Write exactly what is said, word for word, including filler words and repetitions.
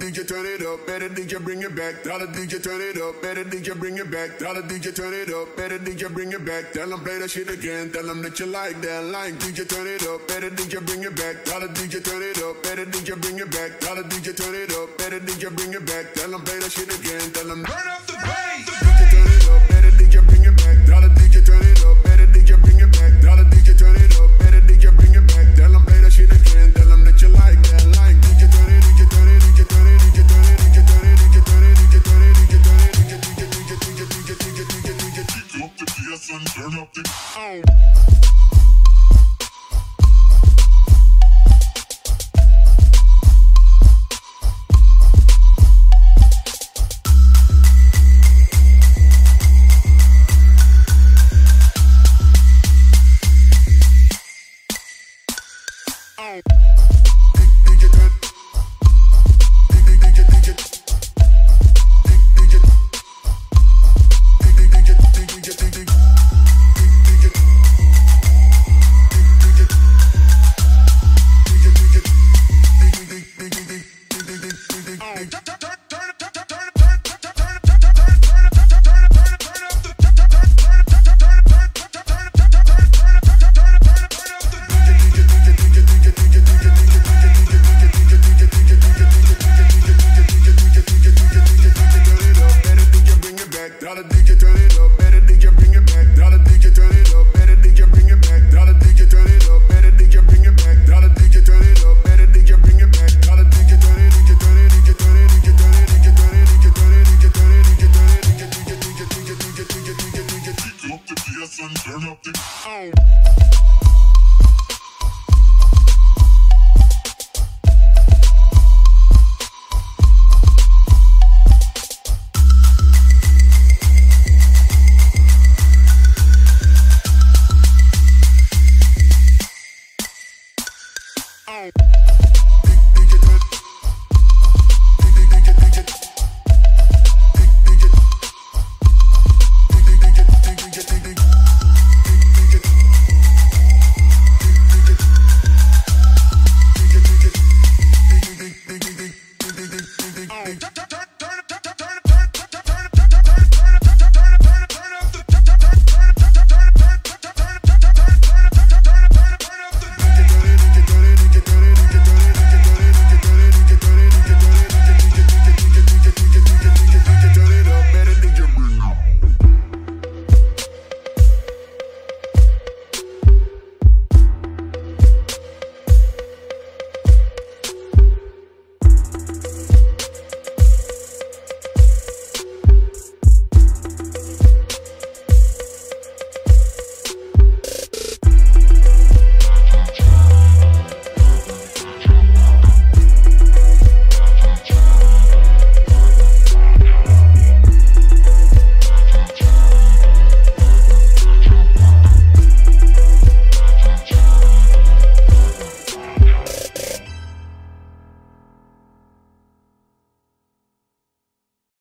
D J turn it up, better D J bring it back. Tell the D J turn it up, better D J bring it back. Tell the D J turn it up, better D J bring it back. Tell them play that shit again, tell them that you like that line. D J turn it up, better D J bring it back. Tell the D J turn it up, better D J bring it back. Tell the D J turn it up, better D J bring it back. Tell them play that shit again, tell them turn up the bass.